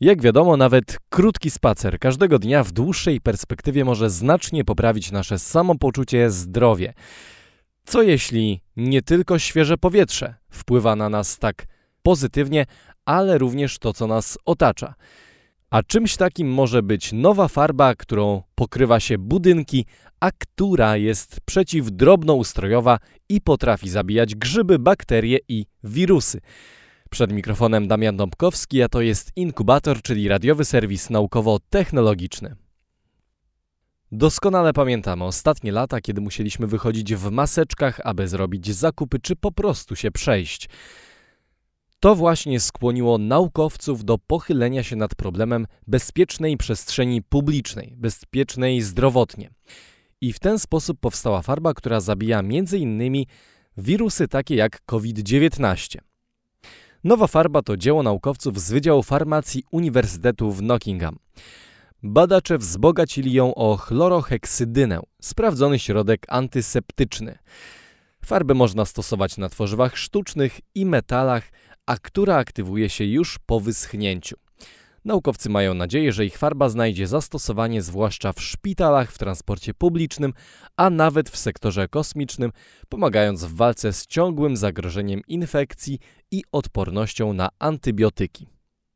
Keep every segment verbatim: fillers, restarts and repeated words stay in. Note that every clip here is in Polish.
Jak wiadomo, nawet krótki spacer każdego dnia w dłuższej perspektywie może znacznie poprawić nasze samopoczucie, zdrowie. Co jeśli nie tylko świeże powietrze wpływa na nas tak pozytywnie, ale również to, co nas otacza? A czymś takim może być nowa farba, którą pokrywa się budynki, a która jest przeciwdrobnoustrojowa i potrafi zabijać grzyby, bakterie i wirusy. Przed mikrofonem Damian Dąbkowski, a to jest Inkubator, czyli radiowy serwis naukowo-technologiczny. Doskonale pamiętamy ostatnie lata, kiedy musieliśmy wychodzić w maseczkach, aby zrobić zakupy, czy po prostu się przejść. To właśnie skłoniło naukowców do pochylenia się nad problemem bezpiecznej przestrzeni publicznej, bezpiecznej zdrowotnie. I w ten sposób powstała farba, która zabija między innymi wirusy takie jak kowid dziewiętnaście. Nowa farba to dzieło naukowców z Wydziału Farmacji Uniwersytetu w Nottingham. Badacze wzbogacili ją o chloroheksydynę, sprawdzony środek antyseptyczny. Farbę można stosować na tworzywach sztucznych i metalach, a która aktywuje się już po wyschnięciu. Naukowcy mają nadzieję, że ich farba znajdzie zastosowanie zwłaszcza w szpitalach, w transporcie publicznym, a nawet w sektorze kosmicznym, pomagając w walce z ciągłym zagrożeniem infekcji i odpornością na antybiotyki.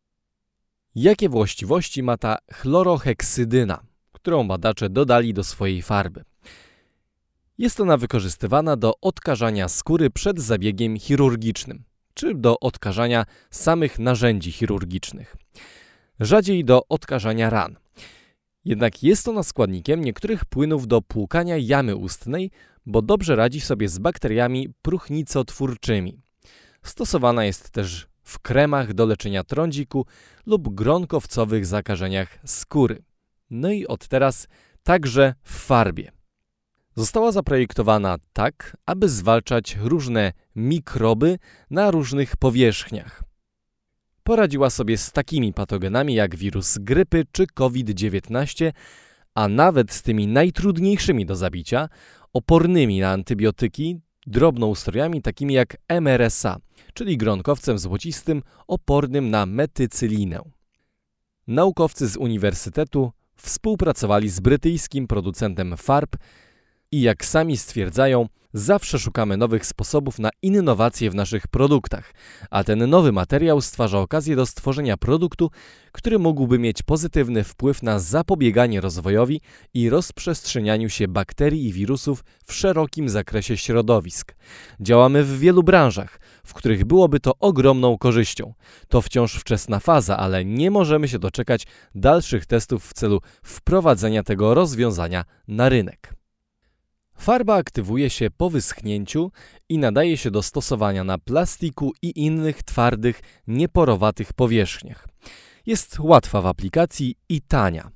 Jakie właściwości ma ta chloroheksydyna, którą badacze dodali do swojej farby? Jest ona wykorzystywana do odkażania skóry przed zabiegiem chirurgicznym, czy do odkażania samych narzędzi chirurgicznych. Rzadziej do odkażania ran. Jednak jest ona składnikiem niektórych płynów do płukania jamy ustnej, bo dobrze radzi sobie z bakteriami próchnicotwórczymi. Stosowana jest też w kremach do leczenia trądziku lub gronkowcowych zakażeniach skóry. No i od teraz także w farbie. Została zaprojektowana tak, aby zwalczać różne mikroby na różnych powierzchniach. Poradziła sobie z takimi patogenami jak wirus grypy czy kowid dziewiętnaście, a nawet z tymi najtrudniejszymi do zabicia, opornymi na antybiotyki, drobnoustrojami takimi jak M R S A, czyli gronkowcem złocistym opornym na metycylinę. Naukowcy z uniwersytetu współpracowali z brytyjskim producentem farb i jak sami stwierdzają, zawsze szukamy nowych sposobów na innowacje w naszych produktach, a ten nowy materiał stwarza okazję do stworzenia produktu, który mógłby mieć pozytywny wpływ na zapobieganie rozwojowi i rozprzestrzenianiu się bakterii i wirusów w szerokim zakresie środowisk. Działamy w wielu branżach, w których byłoby to ogromną korzyścią. To wciąż wczesna faza, ale nie możemy się doczekać dalszych testów w celu wprowadzenia tego rozwiązania na rynek. Farba aktywuje się po wyschnięciu i nadaje się do stosowania na plastiku i innych twardych, nieporowatych powierzchniach. Jest łatwa w aplikacji i tania.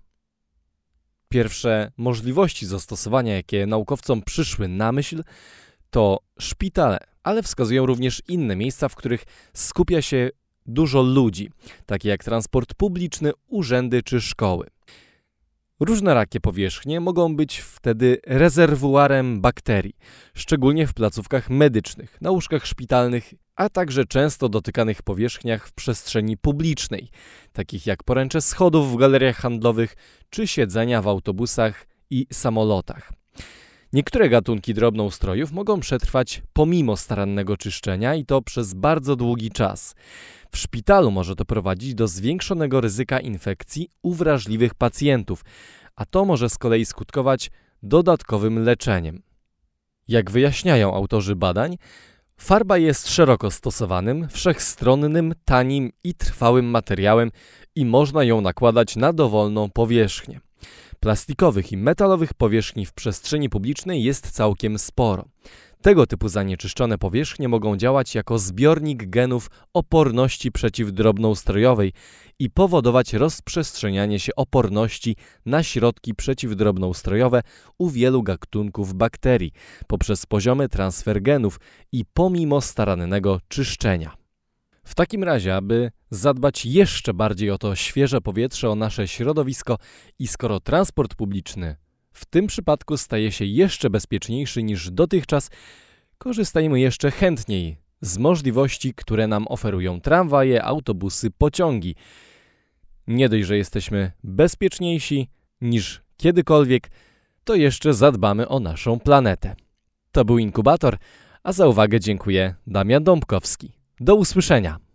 Pierwsze możliwości zastosowania, jakie naukowcom przyszły na myśl, to szpitale, ale wskazują również inne miejsca, w których skupia się dużo ludzi, takie jak transport publiczny, urzędy czy szkoły. Różnorakie powierzchnie mogą być wtedy rezerwuarem bakterii, szczególnie w placówkach medycznych, na łóżkach szpitalnych, a także często dotykanych powierzchniach w przestrzeni publicznej, takich jak poręcze schodów w galeriach handlowych czy siedzenia w autobusach i samolotach. Niektóre gatunki drobnoustrojów mogą przetrwać pomimo starannego czyszczenia i to przez bardzo długi czas. W szpitalu może to prowadzić do zwiększonego ryzyka infekcji u wrażliwych pacjentów, a to może z kolei skutkować dodatkowym leczeniem. Jak wyjaśniają autorzy badań, farba jest szeroko stosowanym, wszechstronnym, tanim i trwałym materiałem i można ją nakładać na dowolną powierzchnię. Plastikowych i metalowych powierzchni w przestrzeni publicznej jest całkiem sporo. Tego typu zanieczyszczone powierzchnie mogą działać jako zbiornik genów oporności przeciwdrobnoustrojowej i powodować rozprzestrzenianie się oporności na środki przeciwdrobnoustrojowe u wielu gatunków bakterii poprzez poziomy transfer genów i pomimo starannego czyszczenia. W takim razie, aby zadbać jeszcze bardziej o to świeże powietrze, o nasze środowisko i skoro transport publiczny w tym przypadku staje się jeszcze bezpieczniejszy niż dotychczas, korzystajmy jeszcze chętniej z możliwości, które nam oferują tramwaje, autobusy, pociągi. Nie dość, że jesteśmy bezpieczniejsi niż kiedykolwiek, to jeszcze zadbamy o naszą planetę. To był Inkubator, a za uwagę dziękuję Damian Dąbkowski. Do usłyszenia.